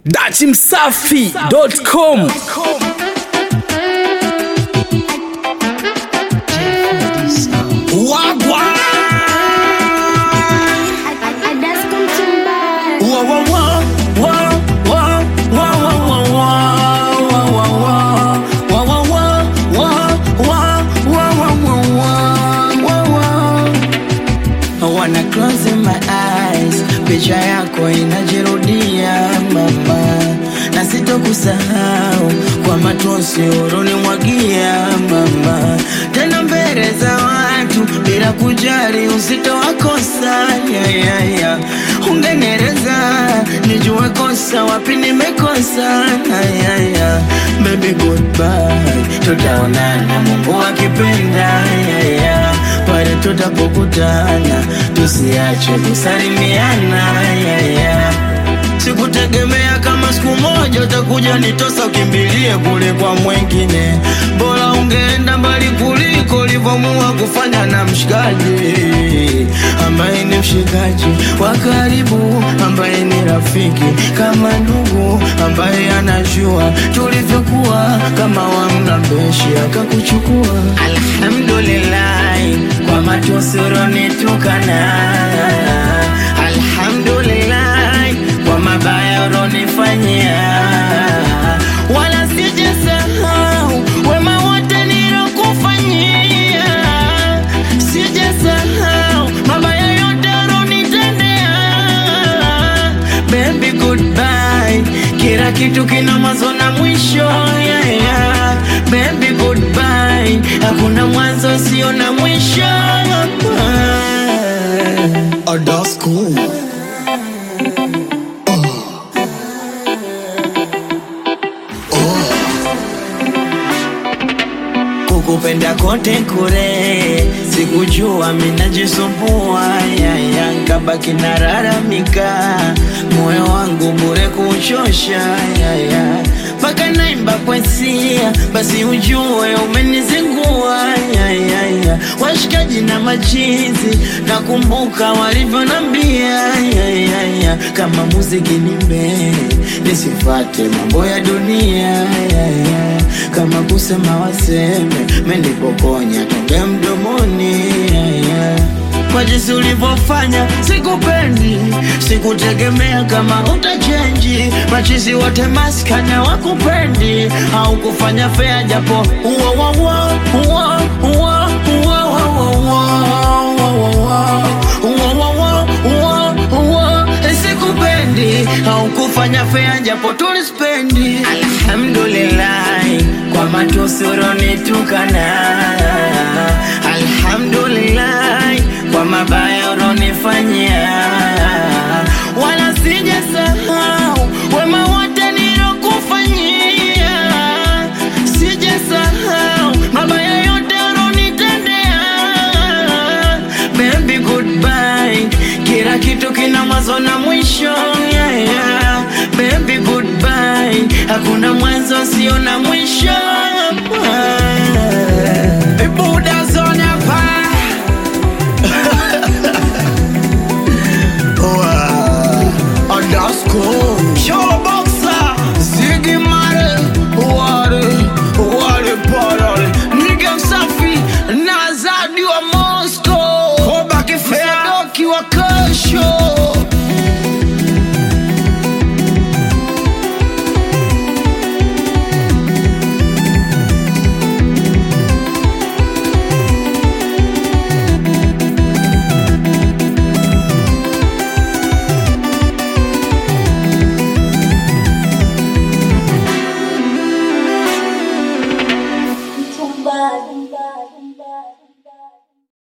dachimsafi.com. Wanna close my eyes, picha yako inajirudia mama, na sitokusahau kwa matosi ulonimwagia mama, tena mbele za watu bila kujali usitowakosa yeah. Ungenereza nijue kosa wapi nimekosa yeah. Baby goodbye, tutaonana Mungu akipenda yeah. Pale tutapokutana tusiache kusalimiana yeah. Sikutegemea kama siku moja utakuja nitosa ukimbilie kule kwa mwengine. Bora ungeenda mbali kuliko ulivyoamua kufanya na mshikaji ambaye ni mshikaji wa karibu, ambaye ni rafiki kama ndugu, ambaye anajua tulivyokuwa kama wamnabeshi akakuchukua. Alhamdulillah kwa matosi ulonitukana, alhamdulillah kwa mabaya ulonifanyia, wala sijasahau wema wote nilokufanyia, sijasahau mabaya yote ulonitendea. Baby goodbye, kila kitu kina mwanzo na mwisho yeah. Baby goodbye, hakuna mwanzo sio na mwisho that's cool. Kukupenda kote kure, sikujua minajisumbua yeah. Nkabaki nararamika, moyo wangu bure kuchosha yeah. Paka naimba kwesia, basi ujue umenizingua yeah. Washikaji na machizi, nakumbuka walivyonambia yeah. Kama muziki nimbe, nisifate mambo ya dunia yeah. Kama kusema waseme, menipokonya tonge mdomoni yeah. Kwa jinsi ulivyofanya sikupendi, sikutegemea kama utachange. Machizi wote maskanya wakupendi, au kufanya fair japo sikupendi, au kufanya fair japo tulispendi. Alhamdulillah kwa matosi ulonitukana, alhamdulillah kwa mabaya ulonifanyia, wala sijasahau wema wote nilokufanyia, sijasahau mabaya yote ulonitendea. Baby goodbye, kila kitu kina mwanzo na mwisho yeah. Baby goodbye, hakuna mwanzo sio na mwisho